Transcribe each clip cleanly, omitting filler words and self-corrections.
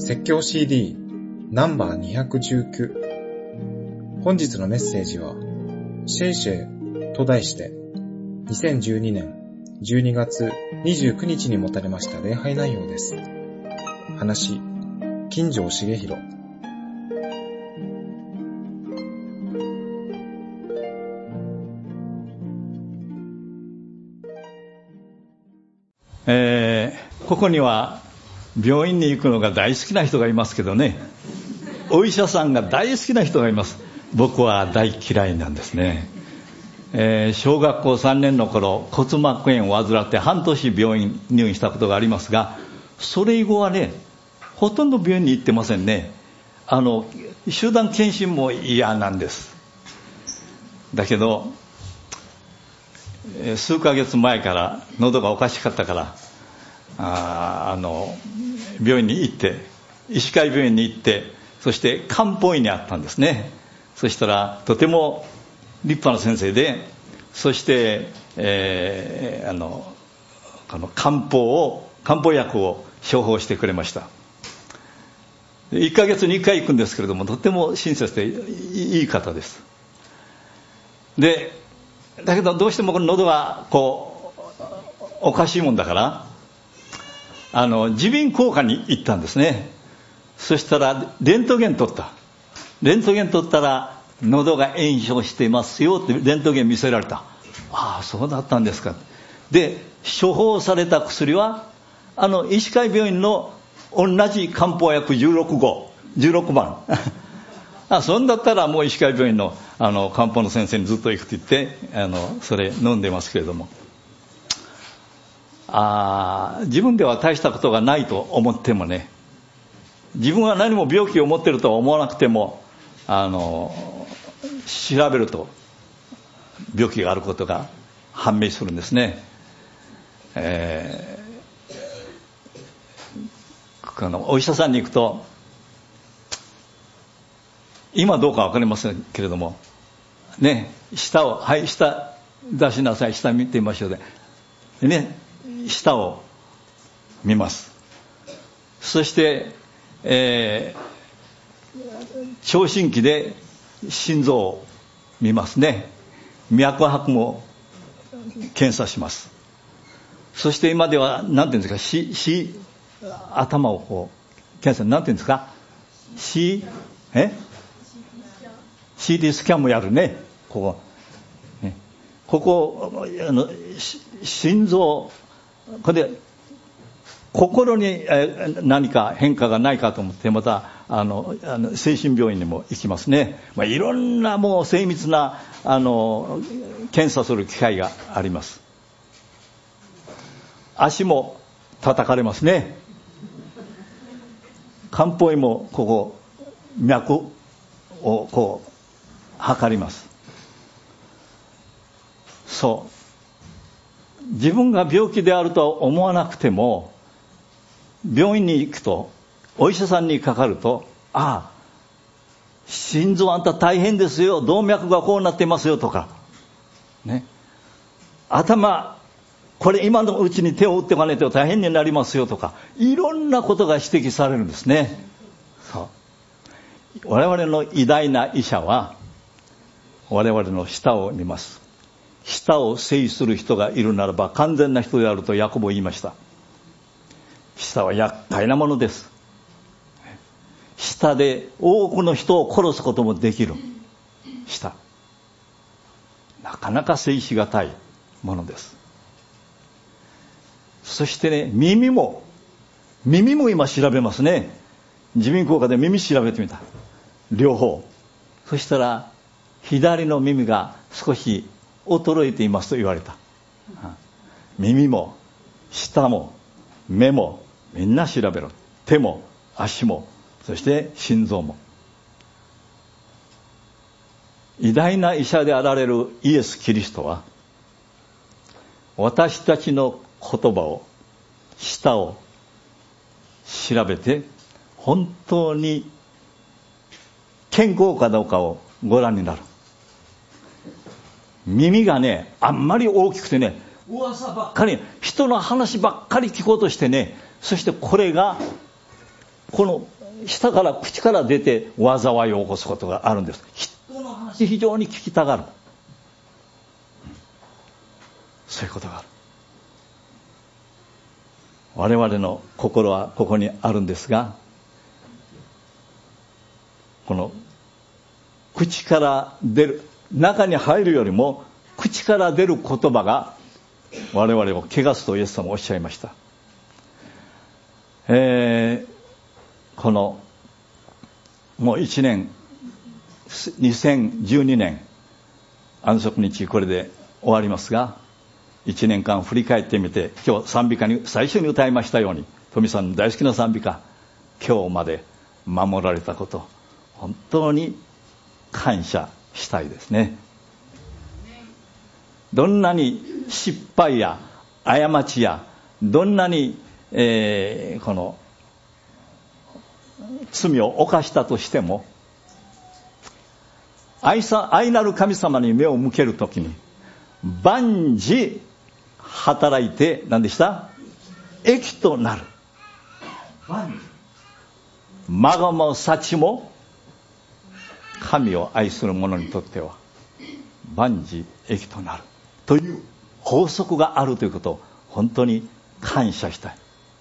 説教 CD ナンバー219。本日のメッセージはシェイシェイと題して2012年12月29日に持たれました礼拝内容です。話、金城重弘。 ここには病院に行くのが大好きな人がいますけどね、お医者さんが大好きな人がいます。僕は大嫌いなんですね。小学校3年の頃、骨膜炎を患って半年病院入院したことがありますが、それ以後はね、ほとんど病院に行ってませんね。集団検診も嫌なんです。だけど数ヶ月前から喉がおかしかったから病院に行って、医師会病院に行って、そして漢方医に会ったんですね。そしたらとても立派な先生で、そして漢方薬を処方してくれました。1ヶ月に1回行くんですけれども、とても親切でいい方です。だけどどうしてもこの喉がおかしいもんだから、耳鼻咽喉科に行ったんですね。そしたらレントゲン取ったら喉が炎症してますよってレントゲン見せられた。ああ、そうだったんですか。で、処方された薬は医師会病院の同じ漢方薬16番そんだったらもう医師会病院の漢方の先生にずっと行くって言ってそれ飲んでますけれども、自分では大したことがないと思ってもね、自分は何も病気を持っているとは思わなくても調べると病気があることが判明するんですね。お医者さんに行くと、今どうか分かりませんけれどもね、舌出しなさい、下見てみましょうでね、舌を見ます。そして聴診器で心臓を見ますね。脈拍も検査します。そして今では何ていうんですか、頭を検査、何ていうんですか、CT スキャンもやるね。ここ心臓、これで心に何か変化がないかと思って、また精神病院にも行きますね。いろんなもう精密な検査する機会があります。足も叩かれますね。漢方医もここ脈を測ります。そう、自分が病気であるとは思わなくても、病院に行くと、お医者さんにかかると、心臓あんた大変ですよ、動脈がこうなってますよとかね、頭これ今のうちに手を打っておかないと大変になりますよとか、いろんなことが指摘されるんですね。我々の偉大な医者は我々の舌を見ます。舌を制する人がいるならば完全な人であるとヤコブ言いました。舌は厄介なものです。舌で多くの人を殺すこともできる。舌、なかなか制しがたいものです。そしてね、耳も今調べますね。耳鼻咽喉科で耳調べてみた、両方。そしたら左の耳が少し衰えていますと言われた。耳も舌も目もみんな調べろ。手も足も、そして心臓も。偉大な医者であられるイエス・キリストは、私たちの言葉を、舌を調べて本当に健康かどうかをご覧になる。耳がね、あんまり大きくてね、噂ばっかり、人の話ばっかり聞こうとしてね、そしてこれがこの舌から口から出て災いを起こすことがあるんです。人の話非常に聞きたがる、そういうことがある。我々の心はここにあるんですが、この口から出る、中に入るよりも口から出る言葉が我々を汚すとイエス様おっしゃいました。このもう1年2012年安息日これで終わりますが、1年間振り返ってみて、今日賛美歌に最初に歌いましたように、富さんの大好きな賛美歌、今日まで守られたこと、本当に感謝したいですね。どんなに失敗や過ちやどんなに、この罪を犯したとしても、愛なる神様に目を向けるときに万事働いて何でした？益となる。まごも幸も神を愛する者にとっては万事益となるという法則があるということを本当に感謝した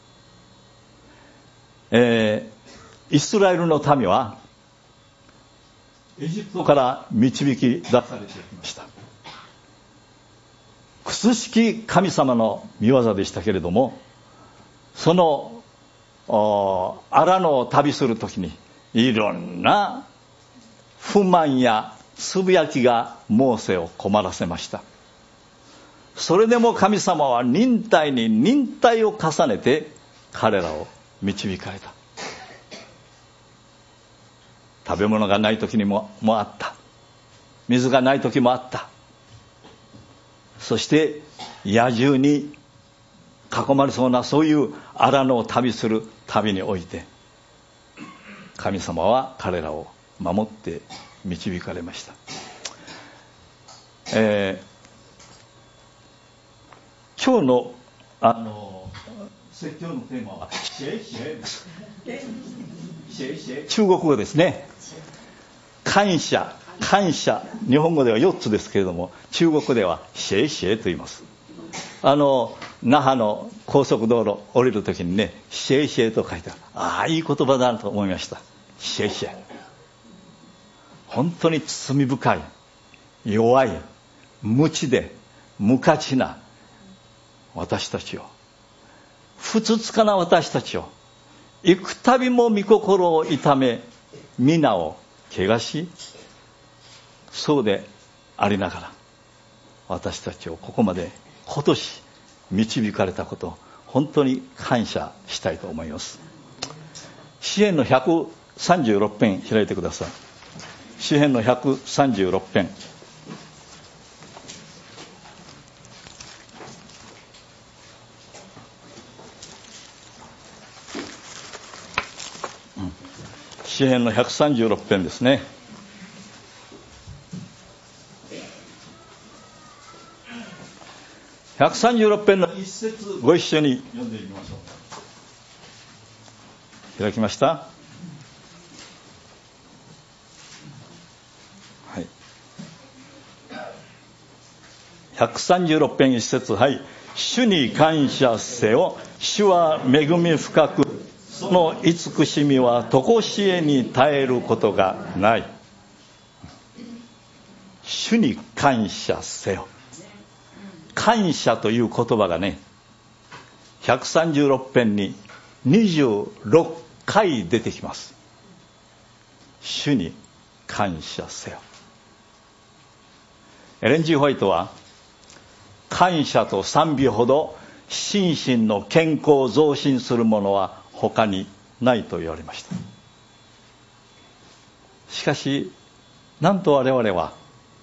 い。イスラエルの民はエジプトから導き出されてきました。くすしき神様の御業でしたけれども、その荒野を旅するときにいろんな不満やつぶやきがモーセを困らせました。それでも神様は忍耐に忍耐を重ねて彼らを導かれた。食べ物がない時にもあった。水がない時もあった。そして野獣に囲まれそうなそういう荒野を旅する旅において、神様は彼らを守って導かれました。今日の説教のテーマはシェイシェイです。シェイシェイ、中国語ですね。感謝、感謝、日本語では4つですけれども、中国ではシェイシェイと言います。那覇の高速道路降りるときにね、シェイシェイと書いてある。ああ、いい言葉だなと思いました。シェイシェイ、本当に罪深い、弱い、無知で無価値な私たちを、ふつつかな私たちを幾度も御心を痛め皆を汚し、そうでありながら私たちをここまで今年導かれたこと、本当に感謝したいと思います。詩編の136編開いてください。詩編の136編。詩編の136編ですね。136編の一節ご一緒に読んでみましょう。開きました。はい。136編一節、はい。主に感謝せよ。主は恵み深く、その慈しみは常しえに絶えることがない。主に感謝せよ。感謝という言葉がね、136編に26回出てきます。主に感謝せよ。エレン・G・ホワイトは、感謝と賛美ほど心身の健康を増進するものは他にないと言われました。しかし、なんと我々は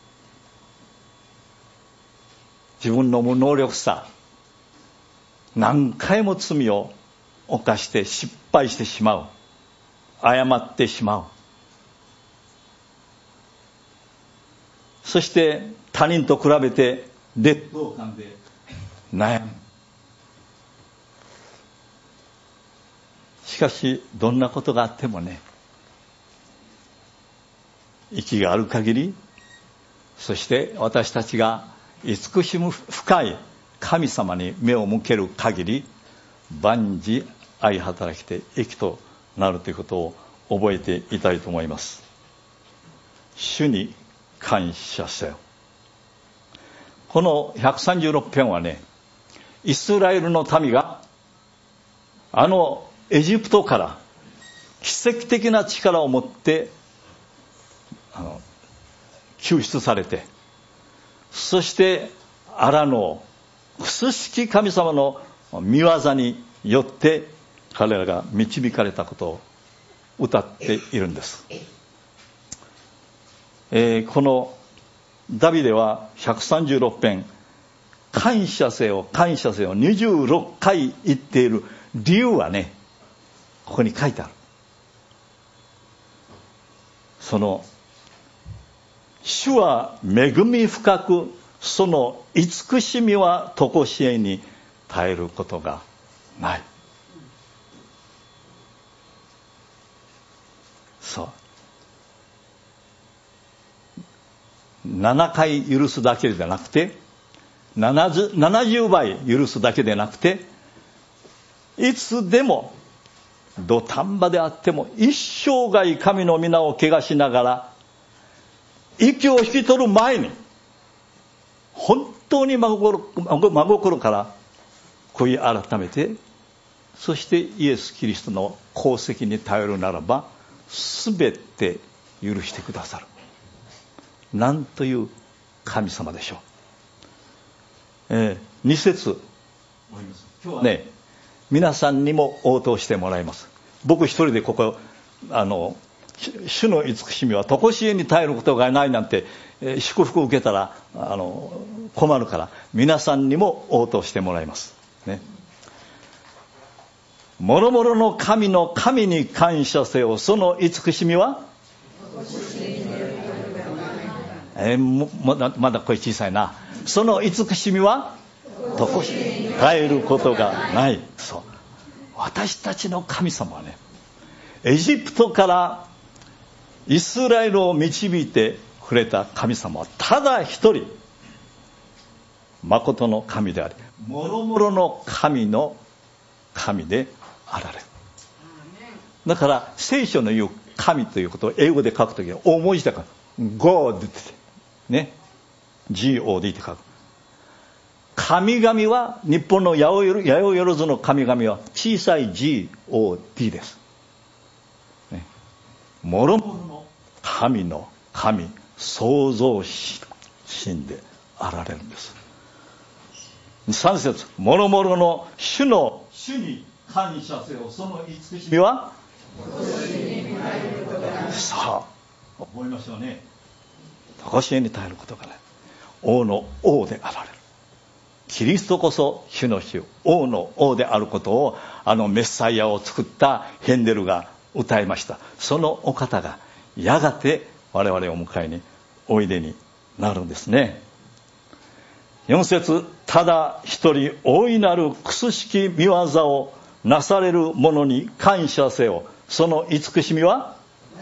自分の無能力さ、何回も罪を犯して失敗してしまう、誤ってしまう、そして他人と比べて劣等感で悩む。ししかしどんなことがあってもね、息がある限り、そして私たちが慈しむ深い神様に目を向ける限り、万事相働きて益となるということを覚えていたいと思います。主に感謝せよ。この136編はね、イスラエルの民がエジプトから奇跡的な力を持って救出されて、そしてアラノクス式神様の御業によって彼らが導かれたことを歌っているんです。このダビデは136編感謝せよ感謝せよ26回言っている理由はね、ここに書いてある。主は恵み深く、その慈しみは常しえに絶えることがない。7回許すだけでなくて、70倍許すだけでなくて、いつでも土壇場であっても一生涯神の皆を汚しながら息を引き取る前に本当に真心から悔い改めて、そしてイエス・キリストの功績に頼るならば全て許してくださる。なんという神様でしょう。2節、今日はね、皆さんにも応答してもらいます。僕一人でここ主の慈しみは常しえに絶えることがないなんて、祝福を受けたら困るから、皆さんにも応答してもらいますね。もろもろの神の神に感謝せよ、その慈しみはまだ声小さいな。その慈しみは常しえに絶えることがない。そう、私たちの神様はね、エジプトからイスラエルを導いてくれた神様はただ一人、誠の神であり、もろもろの神の神であられる。だから聖書の言う神ということを英語で書くときは大文字だから God ってね、 GOD って書く。神々は、日本の八百万の神々は小さい GOD です、ね、もろもろの神の神、創造神であられるんです。3節、もろもろの主に感謝せよ、その慈しみはさあ覚えましょうね。常しえに絶えることがない。王の王であられるキリストこそ主の主、王の王であることを、メッサイアを作ったヘンデルが歌いました。そのお方がやがて我々を迎えにおいでになるんですね。4節、ただ一人大いなるくすしき御業をなされる者に感謝せよ、その慈しみは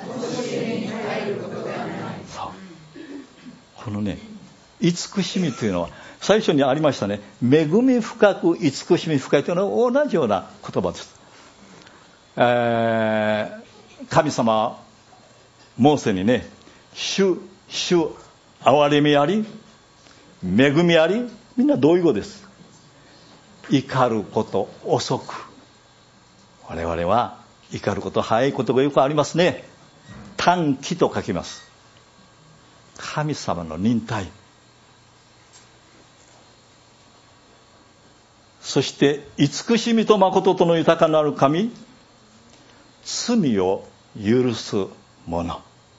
このね、慈しみというのは最初にありましたね。恵み深く慈しみ深いというのは同じような言葉です。神様はモーセにね、主憐れみあり恵みあり、みんな同意語です。怒ること遅く。我々は怒ること早いことがよくありますね。短気と書きます。神様の忍耐、そして慈しみと誠との豊かなる神、罪を許す者。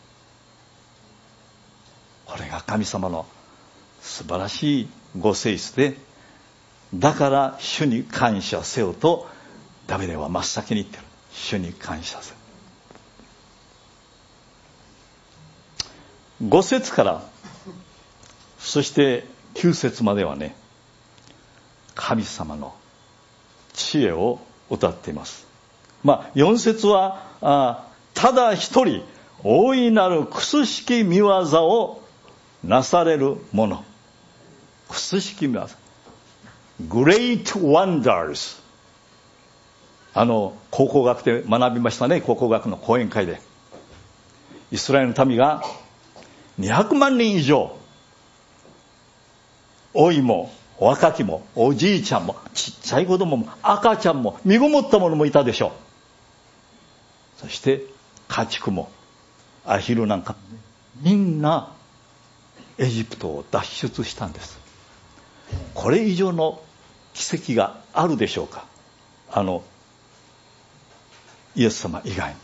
これが神様の素晴らしいご性質で、だから主に感謝せよとダビデは真っ先に言ってる。主に感謝せよ。5節からそして9節まではね、神様の知恵を歌っています。 4節はただ一人大いなる屈しき見業をなされるもの。屈しき見業、Great Wonders。考古学で学びましたね。考古学の講演会でイスラエルの民が200万人以上、老いも若きもおじいちゃんもちっちゃい子供も赤ちゃんも身ごもった者もいたでしょう。そして家畜もアヒルなんかみんなエジプトを脱出したんです。これ以上の奇跡があるでしょうか。イエス様以外に。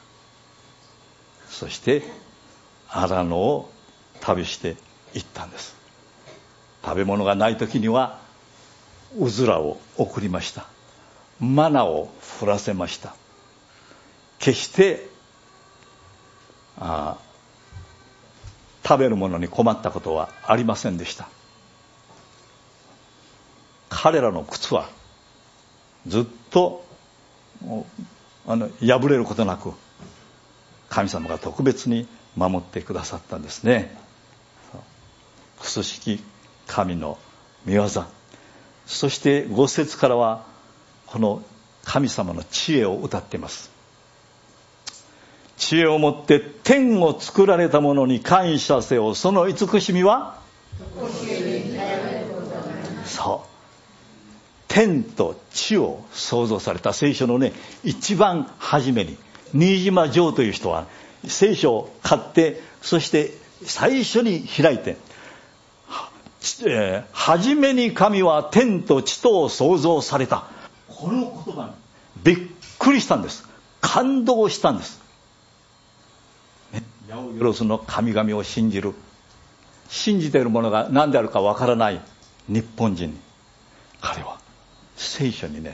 そして荒野を旅していったんです。食べ物がない時にはうずらを送りました。マナを降らせました。決して食べるものに困ったことはありませんでした。彼らの靴はずっと破れることなく神様が特別に守ってくださったんですね。屈しき神の御業。そして5節からはこの神様の知恵を歌っています。知恵をもって天を作られたものに感謝せよ。その慈しみはそう、天と地を創造された。聖書のね、一番初めに新島城という人は聖書を買って、そして最初に開いて、初めに神は天と地とを創造された。この言葉にびっくりしたんです。感動したんです。ヤオヨロスの神々を信じているものが何であるかわからない日本人に、彼は聖書にね、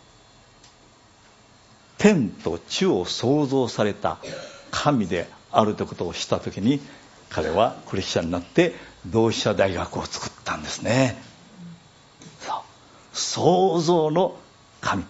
天と地を創造された神であるということをしたときに、彼はクリスチャンになって同志社大学を作ったんですね。創造の神、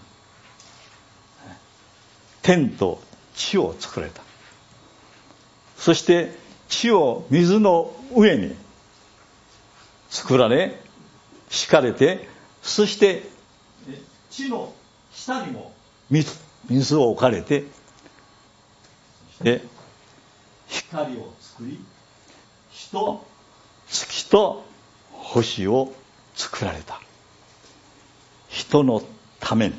天と地を作られた。そして地を水の上に作られ敷かれて、そして地の下にも水を置かれて、で光を作り、火と月と星を作られた。人のために。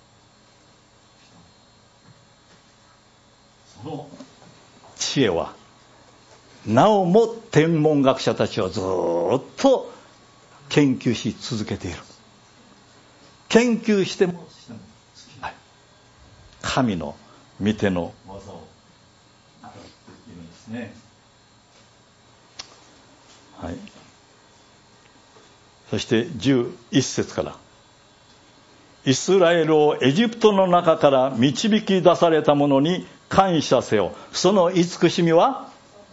その知恵はなおも天文学者たちはずっと研究し続けている。研究しても尽きない。神の御手の技を語っているんですね。はい。そして11節から、イスラエルをエジプトの中から導き出された者に感謝せよ。その慈しみは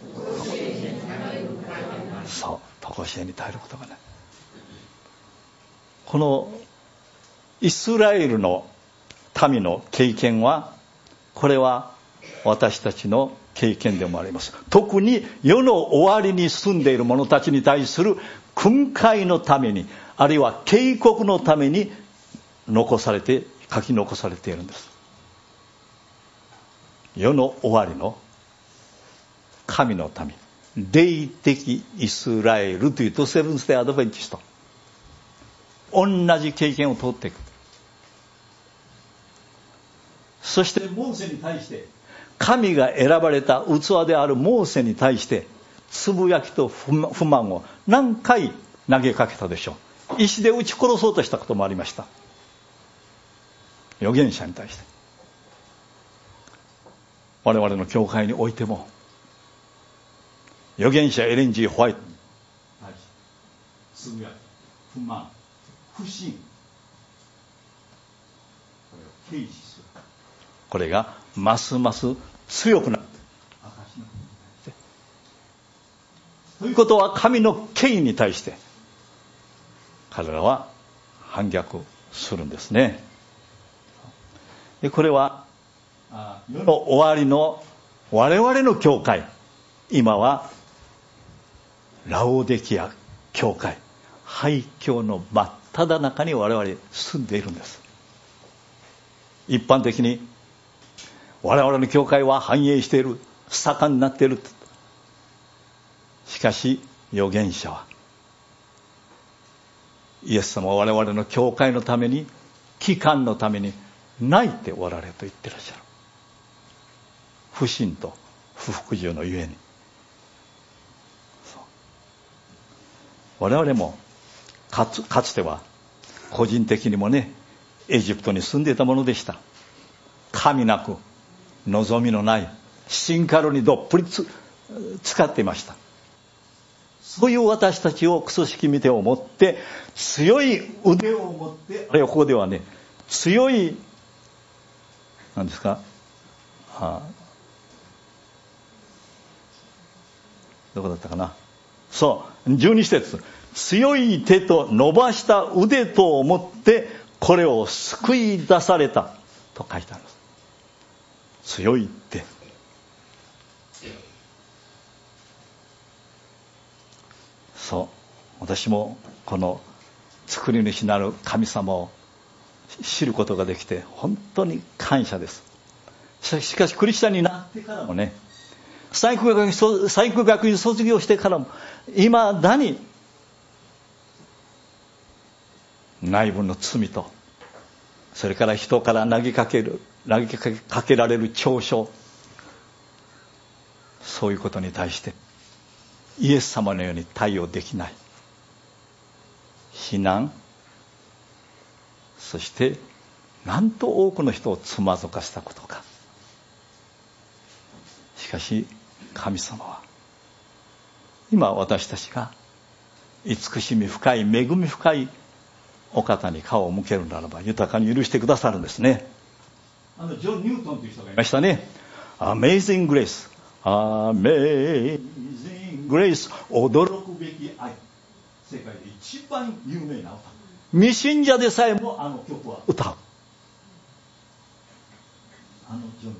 そう、常しえに耐えることがない。このイスラエルの民の経験は、これは私たちの経験でもあります。特に世の終わりに住んでいる者たちに対する訓戒のために、あるいは警告のために書き残されているんです。世の終わりの神の民、霊的イスラエルというとセブンスデーアドベンチスト、同じ経験を通っていく。そしてモーセに対して、神が選ばれた器であるモーセに対してつぶやきと不満を何回投げかけたでしょう。石で撃ち殺そうとしたこともありました。預言者に対して。我々の教会においても、預言者エレン・G・ホワイトに対してつぶやき、不満、不信、これを軽視する。これがますます強くなって、証の国に対して、ということは神の権威に対して彼らは反逆するんですね。でこれは世の終わりの我々の教会、今はラオデキア教会、廃教の真っ只中に我々住んでいるんです。一般的に我々の教会は繁栄している、盛んになっている。しかし預言者は、イエス様は我々の教会のために、帰還のために泣いておられると言ってらっしゃる。不信と不服従のゆえに。我々もかつては個人的にもね、エジプトに住んでいたものでした。神なく望みのないシンカルにどっぷり使っていました。そういう私たちをクソ式見てを持って、強い腕を持って、あるいはここではね、強い何ですか、どこだったかな、そう12節、強い手と伸ばした腕と思ってこれを救い出されたと書いてあるんです。強い手。そう、私もこの作り主なる神様を知ることができて本当に感謝です。しかしクリスチャンになってからもね、最高学院卒業してからもいまだに内部の罪と、それから人から投げかけられる嘲笑、そういうことに対してイエス様のように対応できない。非難、そしてなんと多くの人をつまずかせたことか。しかし神様は今私たちが慈しみ深い、恵み深いお方に顔を向けるならば豊かに許してくださるんですね。ジョン・ニュートンという人がいましたね。Amazing Grace、Amazing Grace、驚くべき愛、世界で一番有名な歌。未信者でさえもあの曲は歌う。ジョン・ニュートン、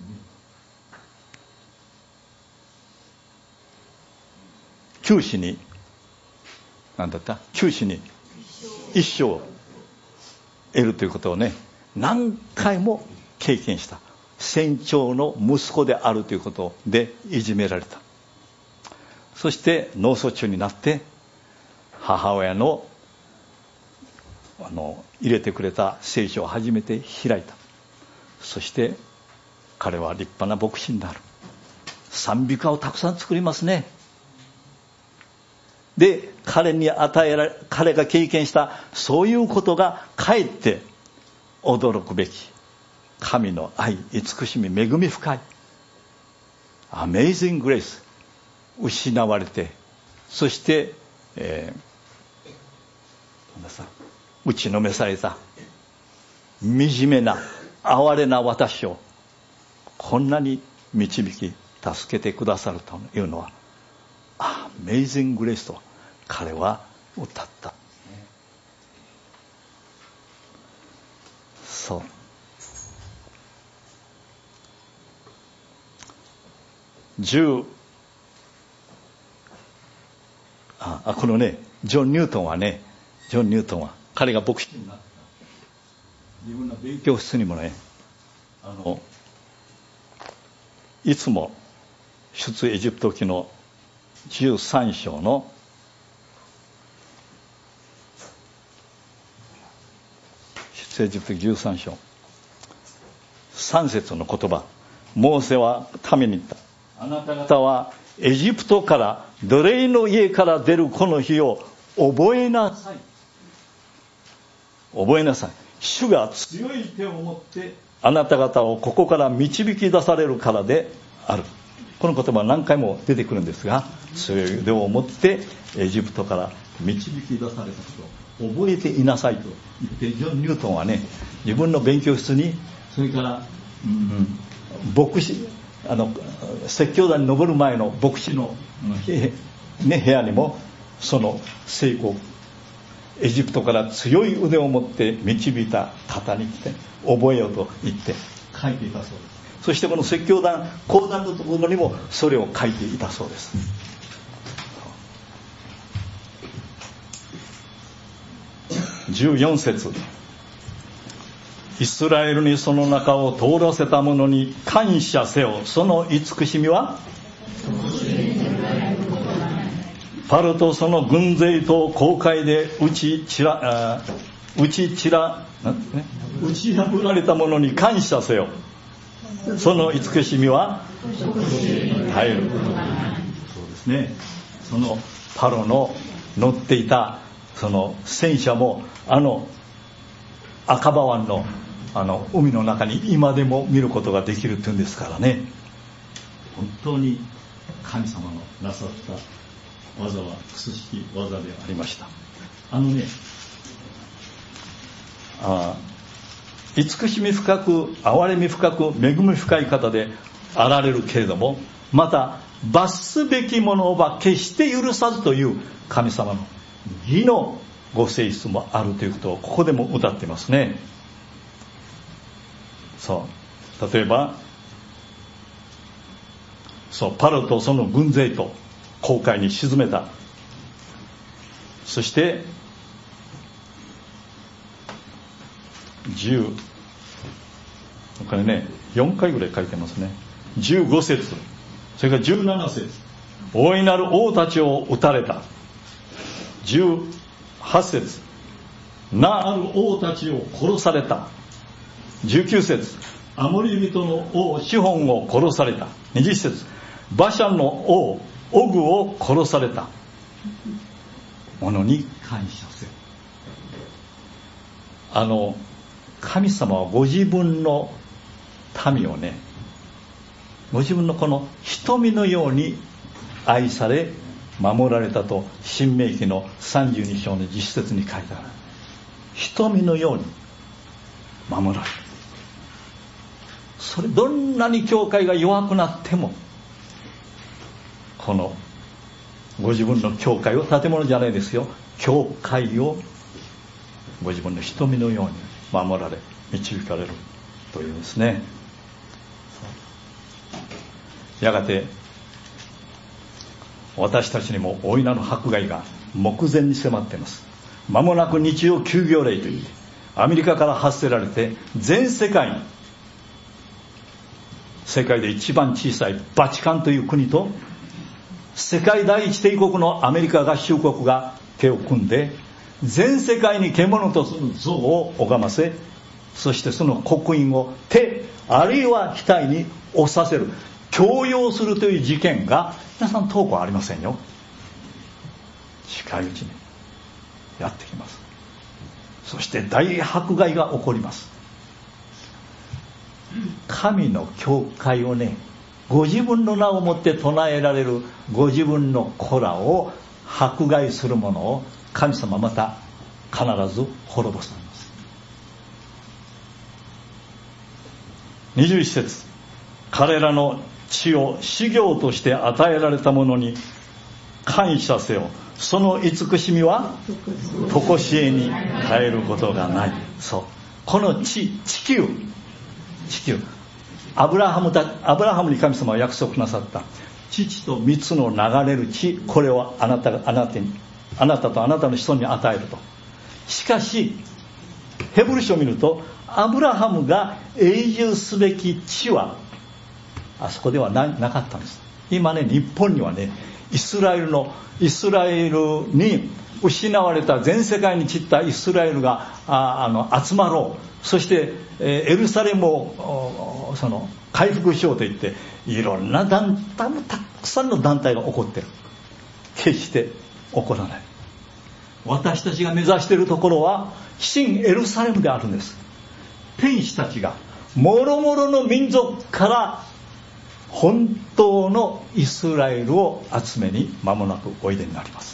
九死に何だった、九死に一生を得るということをね、何回も経験した。船長の息子であるということでいじめられた。そして脳卒中になって母親の入れてくれた聖書を初めて開いた。そして彼は立派な牧師になる。賛美歌をたくさん作りますね。で、彼が経験したそういうことがかえって驚くべき神の愛、慈しみ、恵み深い Amazing Grace、 失われて、そして打ちのめされた惨めな哀れな私をこんなに導き助けてくださるというのはAmazing Grace と彼は歌った。そう。このね、ジョン・ニュートンは彼が牧師になった自分の勉強室にもね、いつも出エジプト記の13章の出エジプト記13章3節の言葉、モーセは民に言った。あなた方はエジプトから奴隷の家から出るこの日を覚えなさい。覚えなさい。主が強い手を持ってあなた方をここから導き出されるからである。この言葉は何回も出てくるんですが、強い腕を持ってエジプトから導き出されたことを覚えていなさいと言って、ジョン・ニュートンはね、自分の勉強室に、それから、牧師説教台に登る前の牧師の、部屋にもその成功、エジプトから強い腕を持って導いた方に来て覚えようと言って書いていたそうです。 そしてこの説教談講談のところにもそれを書いていたそうです。14節、イスラエルにその中を通らせた者に感謝せよ、その慈しみはパロとその軍勢と航海で打ち破られた者に感謝せよ、その慈しみは絶えることがない。そうですね、そのパロの乗っていたその戦車も赤羽湾の海の中に今でも見ることができるというんですからね、本当に神様のなさった技は屈しき技でありました。慈しみ深く憐れみ深く恵み深い方であられるけれども、また罰すべきものは決して許さずという神様の義のご性質もあるということをここでも歌っていますね。そう例えばパロとその軍勢と航海に沈めた。そしてこれね4回ぐらい書いてますね。15節、それから17節、大いなる王たちを撃たれた。18節、名ある王たちを殺された。19節、アモリ人の王シホンを殺された。20節、バシャンの王オグを殺されたものに感謝せよ。神様はご自分の民をね、ご自分のこの瞳のように愛され守られたと申命記の32章の10節に書いてある。瞳のように守られる。それどんなに教会が弱くなっても、このご自分の教会を、建物じゃないですよ、教会をご自分の瞳のように守られ導かれるというんですね。やがて私たちにも大いなる迫害が目前に迫っています。間もなく日曜休業令といってアメリカから発せられて、全世界に、世界で一番小さいバチカンという国と世界第一帝国のアメリカ合衆国が手を組んで、全世界に獣とする像を拝ませ、そしてその刻印を手あるいは額に押させる、強要するという事件が皆さん遠くはありませんよ。近いうちにやってきます。そして大迫害が起こります。神の教会をね、ご自分の名をもって唱えられるご自分の子らを迫害する者を神様また必ず滅ぼすんです。21節、彼らの地を修行として与えられた者に感謝せよ、その慈しみは常しえに絶えることがない。そう、この地球、アブラハムに神様は約束なさった乳と蜜の流れる地、これをあなたとあなたの子孫に与えると。しかしヘブル書を見ると、アブラハムが永住すべき地はあそこでは なかったんです。今ね、日本にはね、イスラエルに失われた、全世界に散ったイスラエルが集まろう、そしてエルサレムを回復しようと言って、いろんな団体もたくさんの団体が起こってる。決して起こらない。私たちが目指しているところは新エルサレムであるんです。天使たちがもろもろの民族から本当のイスラエルを集めに間もなくおいでになります。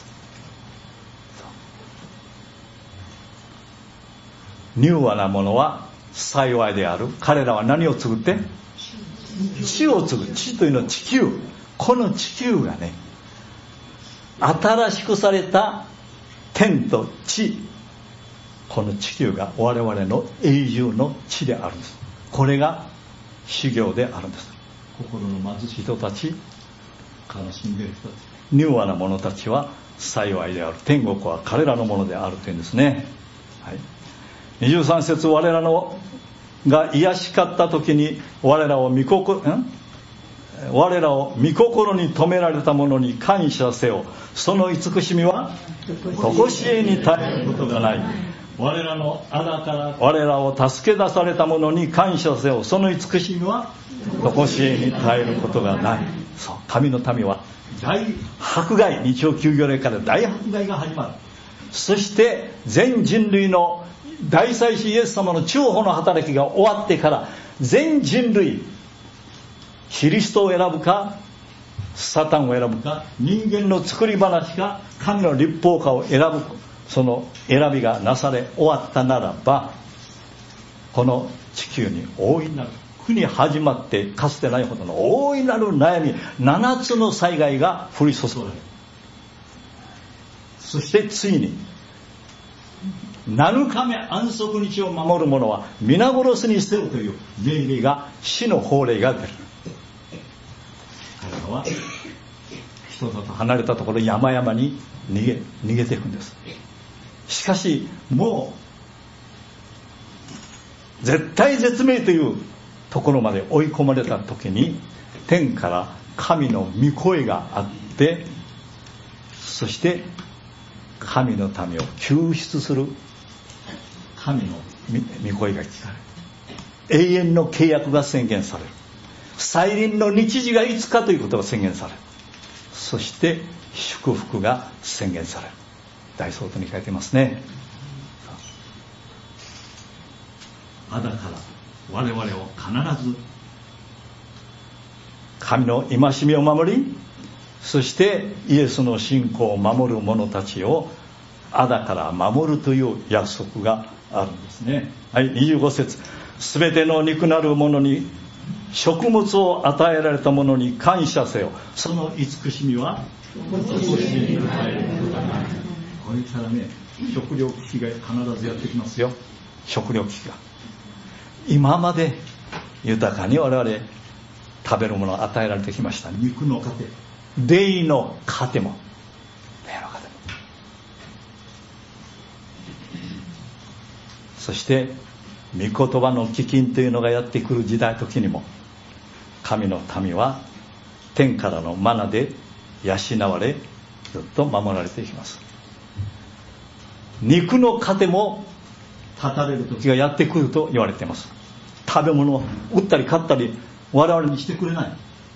柔和なものは幸いである。彼らは何を継ぐって？地を継ぐ。地というのは地球。この地球がね、新しくされた天と地、この地球が我々の永住の地であるんです。これが修行であるんです。心の貧しい人たち、悲しんでいる人たち、柔和な者たちは幸いである。天国は彼らのものであるというんですね。はい、23節、我らのが癒しかった時に我らを御心に留められたものに感謝せよ。その慈しみは常しえに絶えることがない。我らの仇から我らを助け出されたものに感謝せよ。その慈しみは常しえに絶えることがない。そう、神の民は大迫害、日曜休業令から大迫害が始まる。そして全人類の大祭司イエス様の中保の働きが終わってから、全人類キリストを選ぶかサタンを選ぶか、人間の作り話か神の律法かを選ぶ、その選びがなされ終わったならば、この地球に大いなる国始まってかつてないほどの大いなる悩み、7つの災害が降り注がれる。そしてついに7日目安息日を守る者は皆殺しにせよという命令が、死の法令が出る。彼らは人里離れたところ、山々に逃げていくんです。しかしもう絶対絶命というところまで追い込まれた時に、天から神の御声があって、そして神の民を救出する神の御声が聞かれる。永遠の契約が宣言される。再臨の日時がいつかということが宣言される。そして祝福が宣言される。大総統に書いてますね。だから我々を必ず神の戒めを守り、そしてイエスの信仰を守る者たちをだから守るという約束があるんですね。はい、25節、すべての肉なる者に食物を与えられた者に感謝せよ。その慈しみはこれからね、食糧危機が必ずやってきますよ。食糧危機が、今まで豊かに我々食べるものを与えられてきました。肉の糧、霊の糧も、そして御言葉の飢饉というのがやってくる時代時にも、神の民は天からのマナで養われ、ずっと守られていきます。肉の糧も断たれる時がやってくると言われています。食べ物を売ったり買ったり我々にしてくれない。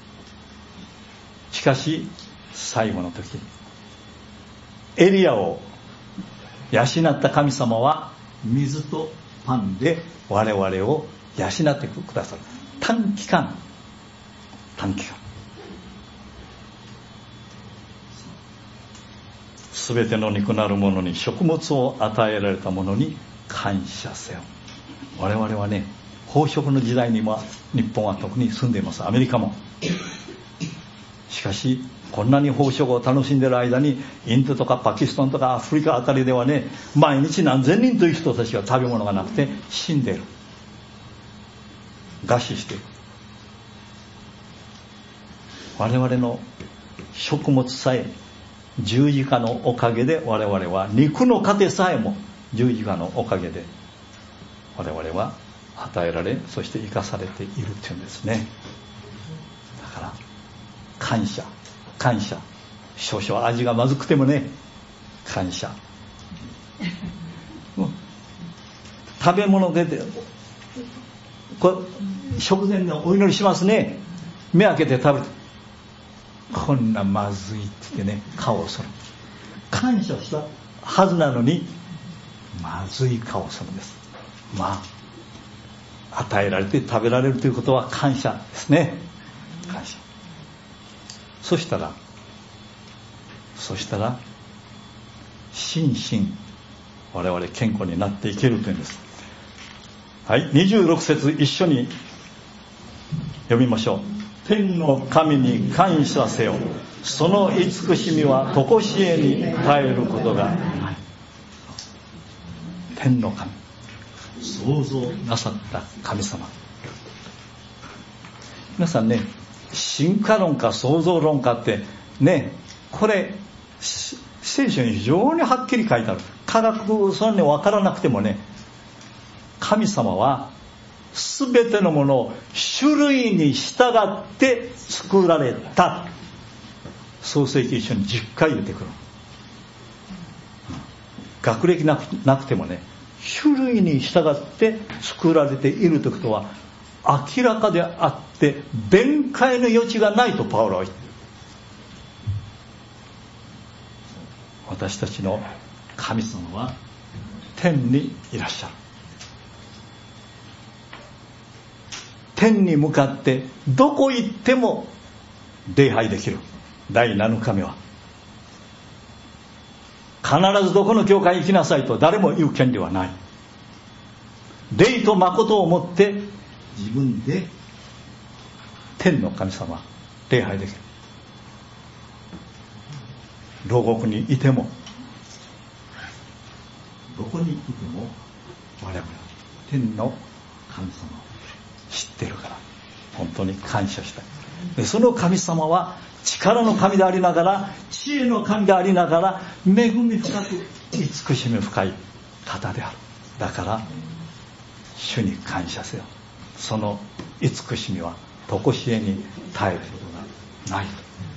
しかし最後の時、エリアを養った神様は水とパンで我々を養ってくださる。短期間すべての肉なるものに食物を与えられたものに感謝せよ。我々はね、飽食の時代にも日本は特に住んでいます。アメリカも。しかしこんなに飽食を楽しんでいる間に、インドとかパキスタンとかアフリカあたりではね、毎日何千人という人たちが食べ物がなくて死んでいる。餓死している。我々の食物さえ十字架のおかげで、我々は肉の糧さえも十字架のおかげで我々は与えられ、そして生かされているというんですね。だから感謝、少々味がまずくてもね、感謝。食べ物で食前のお祈りしますね。目開けて食べて、こんなまずいって言ってね、顔をする。感謝したはずなのにまずい顔をするんです。与えられて食べられるということは感謝ですね。感謝。そしたら心身我々健康になっていけるというんです。はい、26節一緒に読みましょう。天の神に感謝せよ。その慈しみは常しえに絶えることがない。天の神、創造なさった神様、 皆さんね、進化論か創造論かってね、これ聖書に非常にはっきり書いてある。科学そんなに分からなくてもね、神様は全てのものを種類に従って作られた。創世記一緒に10回出てくる。学歴なくてもね、種類に従って作られているということは明らかであって弁解の余地がないとパウロは言っている。私たちの神様は天にいらっしゃる。天に向かってどこ行っても礼拝できる。第7日目は必ずどこの教会行きなさいと誰も言う権利はない。礼と誠をもって自分で天の神様礼拝できる。牢獄にいてもどこにいても我々は天の神様を知ってるから本当に感謝したい。でその神様は力の神でありながら知恵の神でありながら恵み深く慈しみ深い方である。だから主に感謝せよ。その慈しみは常しえに絶えることがない。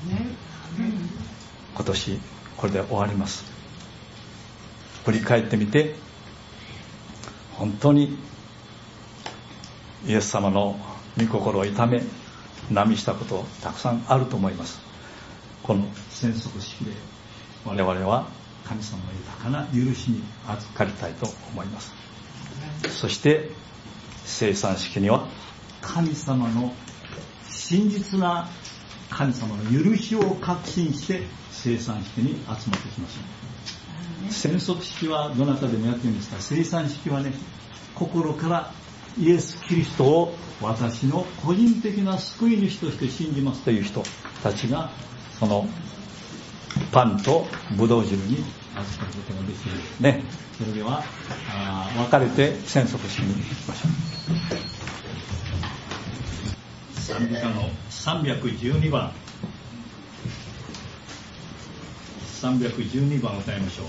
今年これで終わります。振り返ってみて本当にイエス様の御心を痛め並したことたくさんあると思います。この宣告式で我々は神様の豊かな許しに預かりたいと思います。そして聖餐式には神様の真実な神様の許しを確信して聖餐式に集まってきましょう。宣告式はどなたでもやってるんですが、聖餐式はね、心からイエス・キリストを私の個人的な救い主として信じますという人たちがそのパンとブドウ汁に預かることができるね。それでは分かれて宣告式に行きましょう。賛美歌の312番312番を歌いましょう。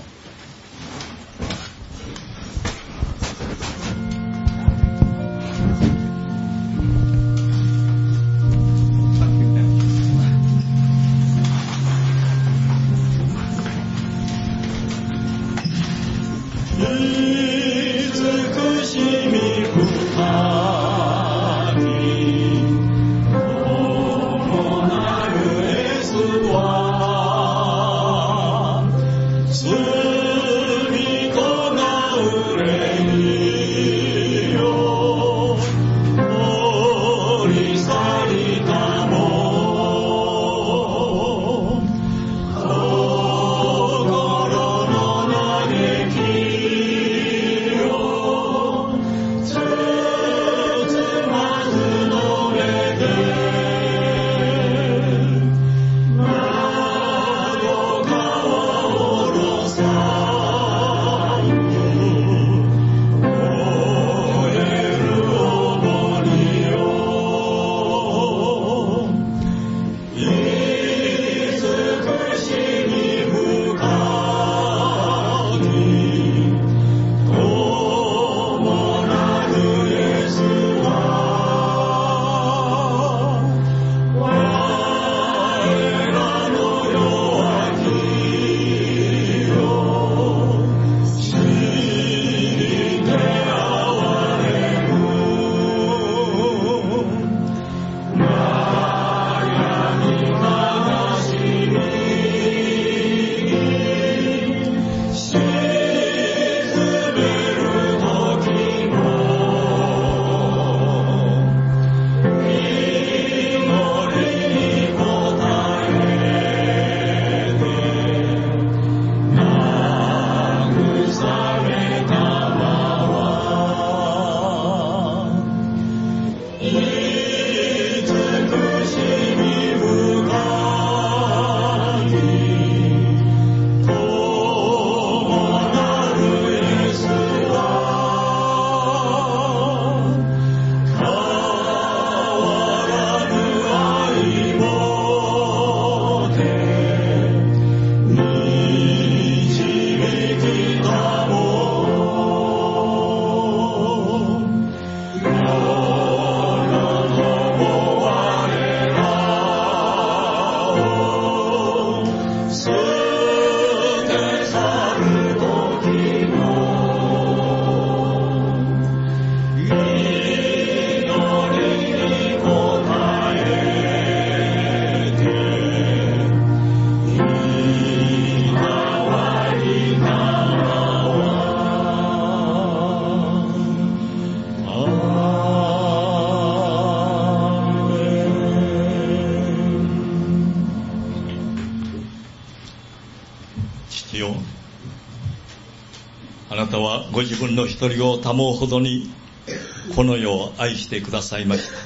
はご自分の一人を賜うほどにこの世を愛してくださいました。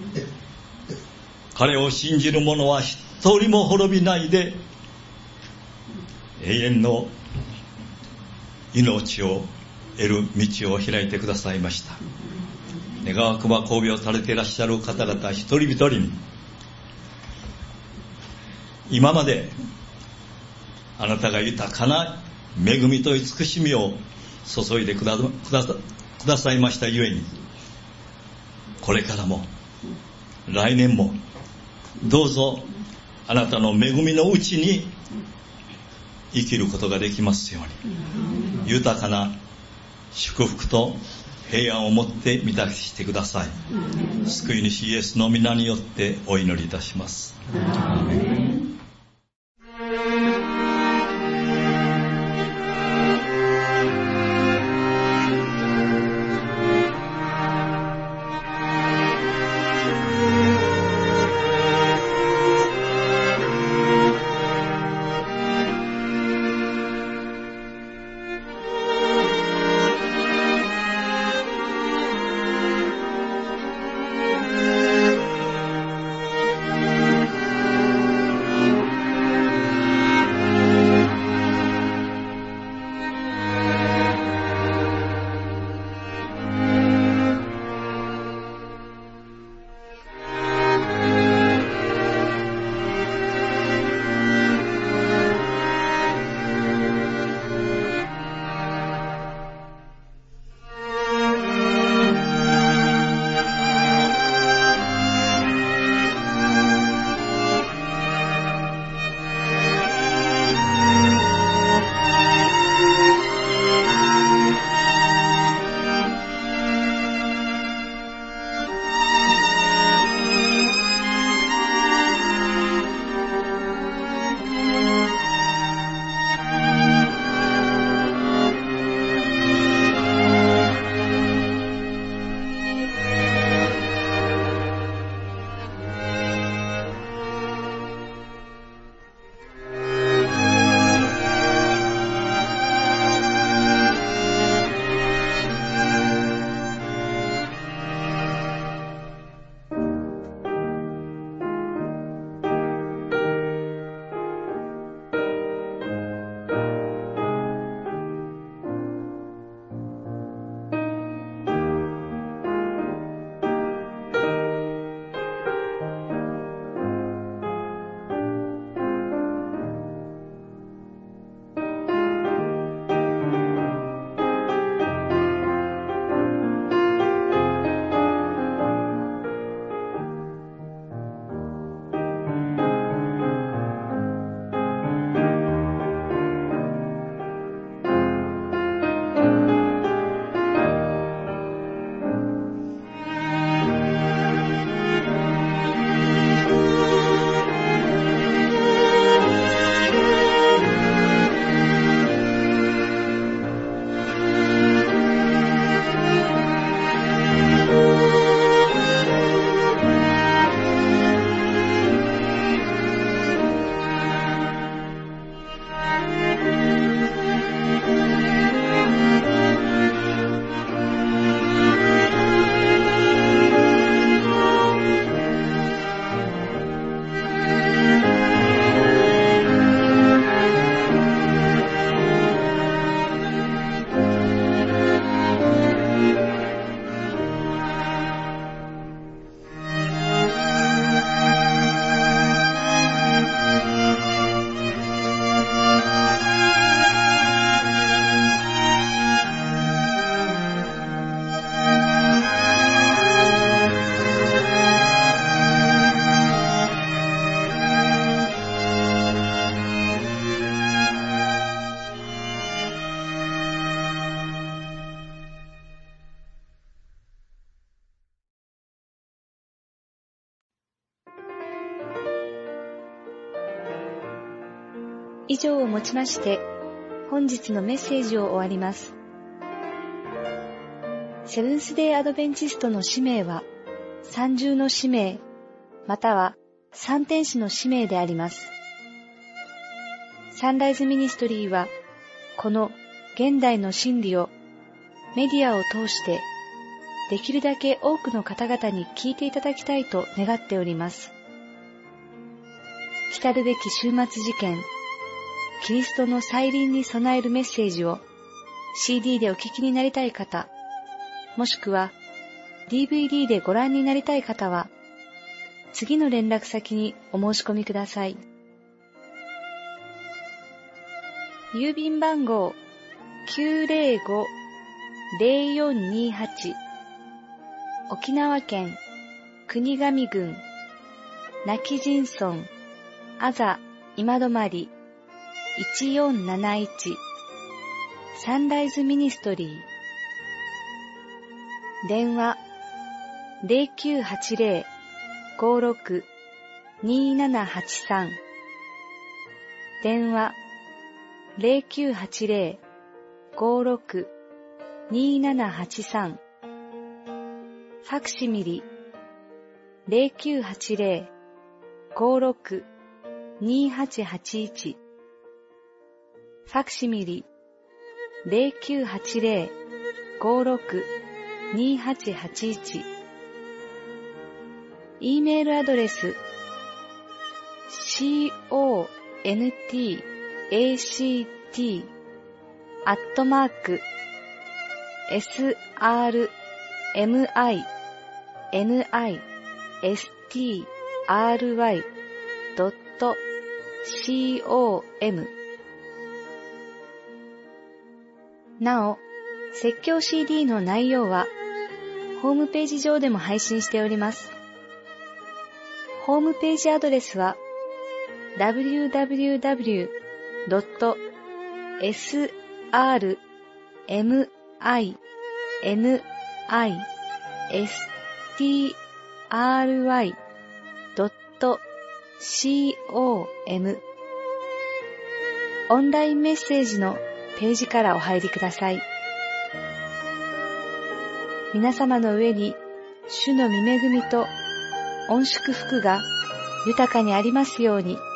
彼を信じる者は一人も滅びないで永遠の命を得る道を開いてくださいました。願わくば交尾をされていらっしゃる方々一人一人に、今まであなたが豊かな恵みと慈しみを注いでくださいましたゆえに、これからも来年もどうぞあなたの恵みのうちに生きることができますように、豊かな祝福と平安をもって満たしてください。救い主イエスの皆によってお祈りいたします。アーメン。 以上をもちまして、本日のメッセージを終わります。セブンスデーアドベンチストの使命は、三重の使命、または三天使の使命であります。サンライズミニストリーは、この現代の真理をメディアを通してできるだけ多くの方々に聞いていただきたいと願っております。来るべき終末事件、キリストの再臨に備えるメッセージを CD でお聞きになりたい方、もしくは DVD でご覧になりたい方は、次の連絡先にお申し込みください。郵便番号 905-0428 沖縄県国頭郡今帰仁村あざ今泊1471サンライズミニストリー。電話 0980-56-2783 電話 0980-56-2783 ファクシミリ 0980-56-2881 ファクシミリ 0980-56-2881 E メールアドレス contact@srmistry.com。 なお、説教 CD の内容はホームページ上でも配信しております。ホームページアドレスは www.srmistry.com。 オンラインメッセージのページからお入りください。皆様の上に主の御恵みと御祝福が豊かにありますように。